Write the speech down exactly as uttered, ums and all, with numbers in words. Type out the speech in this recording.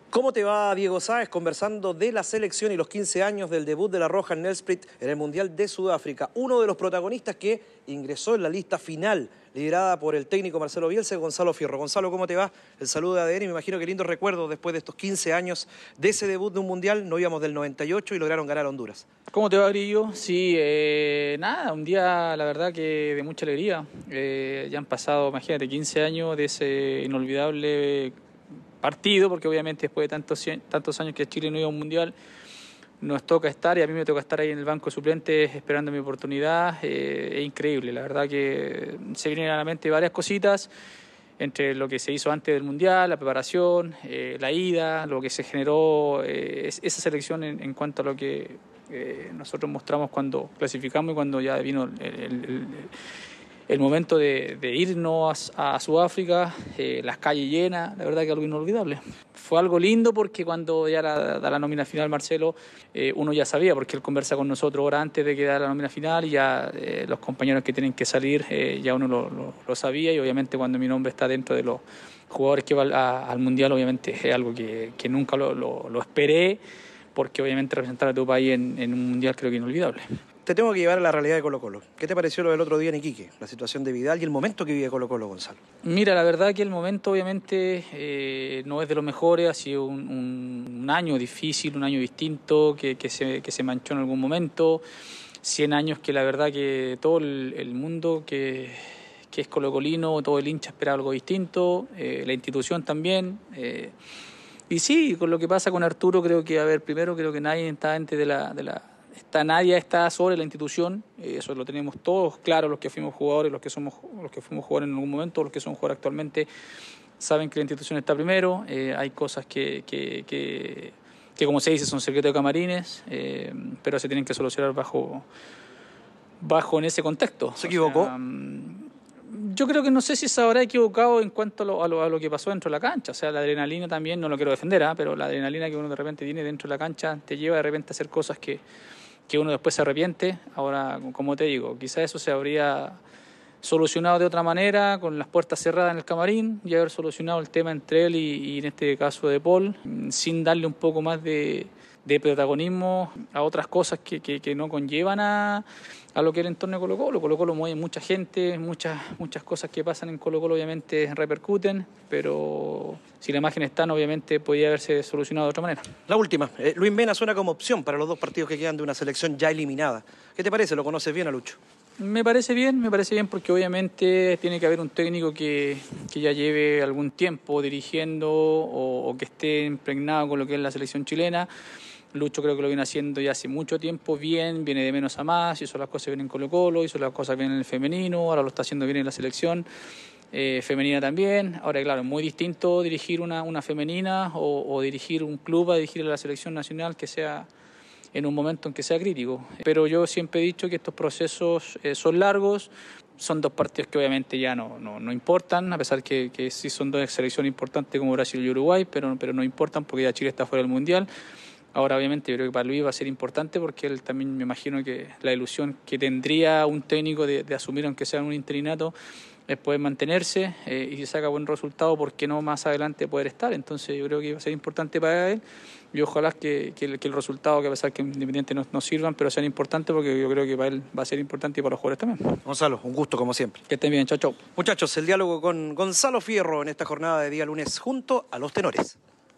¿Cómo te va, Diego Sáez, conversando de la selección y los quince años del debut de la Roja en Nelspruit en el Mundial de Sudáfrica? Uno de los protagonistas que ingresó en la lista final, liderada por el técnico Marcelo Bielsa y Gonzalo Fierro. Gonzalo, ¿cómo te va? El saludo de A D N y me imagino que lindo recuerdo después de estos quince años de ese debut de un Mundial. No íbamos del noventa y ocho y lograron ganar a Honduras. ¿Cómo te va, Grillo? Sí, eh, nada, un día la verdad que de mucha alegría. Eh, ya han pasado, imagínate, quince años de ese inolvidable partido, porque obviamente después de tantos, tantos años que Chile no iba a un Mundial, nos toca estar, y a mí me toca estar ahí en el banco de suplentes esperando mi oportunidad. Eh, es increíble, la verdad que se vienen a la mente varias cositas, entre lo que se hizo antes del Mundial, la preparación, eh, la ida, lo que se generó, eh, esa selección en, en cuanto a lo que eh, nosotros mostramos cuando clasificamos y cuando ya vino el, el, el, el momento de, de irnos a, a Sudáfrica, eh, las calles llenas, la verdad que algo inolvidable. Fue algo lindo porque cuando ya da la, la nómina final Marcelo, eh, uno ya sabía, porque él conversa con nosotros horas antes de que da la nómina final, y ya eh, los compañeros que tienen que salir, eh, ya uno lo, lo, lo sabía, y obviamente cuando mi nombre está dentro de los jugadores que van al Mundial, obviamente es algo que, que nunca lo, lo, lo esperé, porque obviamente representar a tu país en, en un Mundial creo que inolvidable. Te tengo que llevar a la realidad de Colo-Colo. ¿Qué te pareció lo del otro día en Iquique? La situación de Vidal y el momento que vive Colo-Colo, Gonzalo. Mira, la verdad que el momento obviamente eh, no es de los mejores, ha sido un, un, un año difícil, un año distinto, que, que, se, que se manchó en algún momento, cien años que la verdad que todo el, el mundo que, que es colocolino, todo el hincha espera algo distinto, eh, la institución también. Eh, y sí, con lo que pasa con Arturo, creo que, a ver, primero creo que nadie está antes de la... De la Está, nadie está sobre la institución, eso lo tenemos todos claro, los que fuimos jugadores, los que somos los que fuimos jugadores en algún momento, los que son jugadores actualmente, saben que la institución está primero. Eh, hay cosas que, que, que, que, como se dice, son secretos de camarines, eh, pero se tienen que solucionar bajo, bajo en ese contexto. ¿Se equivocó? O sea, yo creo que no sé si se habrá equivocado en cuanto a lo, a, lo, a lo que pasó dentro de la cancha. O sea, la adrenalina también, no lo quiero defender, ¿eh? Pero la adrenalina que uno de repente tiene dentro de la cancha te lleva de repente a hacer cosas que, que uno después se arrepiente. Ahora, como te digo, quizás eso se habría solucionado de otra manera, con las puertas cerradas en el camarín, y haber solucionado el tema entre él y, y en este caso de Paul, sin darle un poco más de, de protagonismo a otras cosas que, que, que no conllevan a, a lo que es el entorno de Colo-Colo. Colo-Colo mueve mucha gente, muchas, muchas cosas que pasan en Colo-Colo obviamente repercuten, pero si la imagen está, obviamente podría haberse solucionado de otra manera. La última, eh, Luis Mena suena como opción para los dos partidos que quedan de una selección ya eliminada. ¿Qué te parece? ¿Lo conoces bien a Lucho? Me parece bien, me parece bien porque obviamente tiene que haber un técnico que, que ya lleve algún tiempo dirigiendo o, o que esté impregnado con lo que es la selección chilena. Lucho creo que lo viene haciendo ya hace mucho tiempo bien, viene de menos a más, hizo las cosas bien en Colo-Colo, hizo las cosas bien en el femenino, ahora lo está haciendo bien en la selección eh, femenina también. Ahora, claro, es muy distinto dirigir una, una femenina o, o dirigir un club a dirigir a la selección nacional, que sea en un momento en que sea crítico. Pero yo siempre he dicho que estos procesos eh, son largos, son dos partidos que obviamente ya no, no, no importan, a pesar que, que sí son dos selecciones importantes como Brasil y Uruguay, pero, pero no importan porque ya Chile está fuera del Mundial. Ahora obviamente yo creo que para Luis va a ser importante porque él también, me imagino que la ilusión que tendría un técnico de, de asumir, aunque sea un interinato, es poder mantenerse eh, y si saca buen resultado, ¿por qué no más adelante poder estar? Entonces yo creo que va a ser importante para él y ojalá que, que, el, que el resultado, que a pesar que Independiente no, no sirvan, pero sean importantes, porque yo creo que para él va a ser importante y para los jugadores también. Gonzalo, un gusto como siempre. Que estén bien, chao, chao. Muchachos, el diálogo con Gonzalo Fierro en esta jornada de día lunes junto a los tenores.